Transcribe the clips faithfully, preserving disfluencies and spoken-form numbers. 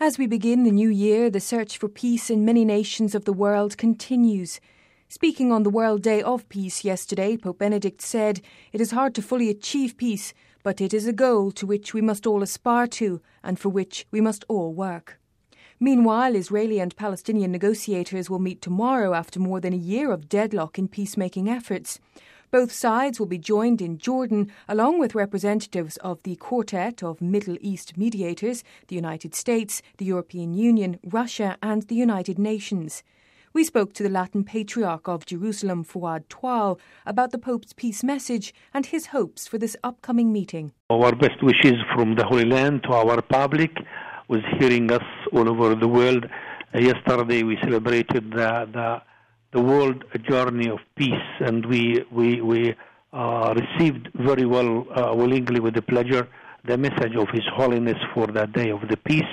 As we begin the new year, the search for peace in many nations of the world continues. Speaking on the World Day of Peace yesterday, Pope Benedict said, "It is hard to fully achieve peace, but it is a goal to which we must all aspire to and for which we must all work." Meanwhile, Israeli and Palestinian negotiators will meet tomorrow after more than a year of deadlock in peacemaking efforts. Both sides will be joined in Jordan, along with representatives of the Quartet of Middle East mediators, the United States, the European Union, Russia and the United Nations. We spoke to the Latin Patriarch of Jerusalem, Fouad Toual, about the Pope's peace message and his hopes for this upcoming meeting. Our best wishes from the Holy Land to our public who's hearing us all over the world. Uh, yesterday we celebrated the, the the world journey of peace, and we we we uh, received very well, uh, willingly, with the pleasure, the message of His Holiness for the day of the peace.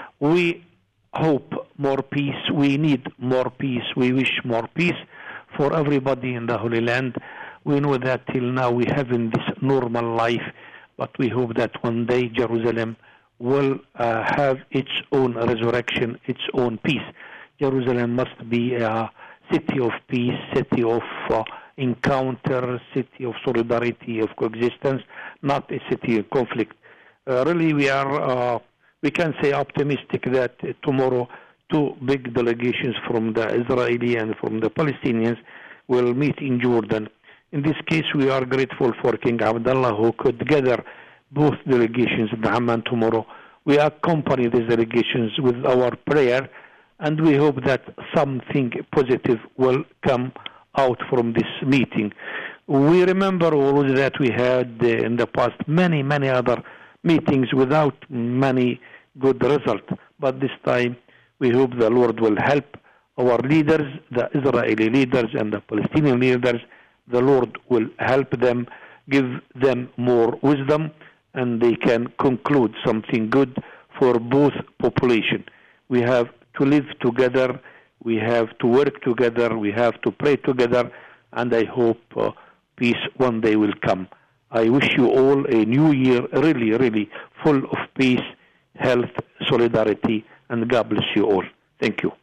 We hope more peace. We need more peace. We wish more peace for everybody in the Holy Land. We know that till now we have in this normal life, but we hope that one day Jerusalem will uh, have its own resurrection, its own peace. Jerusalem must be a city of peace, city of uh, encounter, city of solidarity, of coexistence, not a city of conflict. Uh, really, we are, uh, we can say optimistic that uh, tomorrow two big delegations from the Israeli and from the Palestinians will meet in Jordan. In this case, we are grateful for King Abdullah, who could gather both delegations in Amman tomorrow. We accompany these delegations with our prayer, and we hope that something positive will come out from this meeting. We remember always that we had uh, in the past many, many other meetings without many good results. But this time we hope the Lord will help our leaders, the Israeli leaders and the Palestinian leaders. The Lord will help them, give them more wisdom, and they can conclude something good for both populations. We have to live together, we have to work together, we have to pray together, and I hope uh, peace one day will come. I wish you all a new year really, really full of peace, health, solidarity, and God bless you all. Thank you.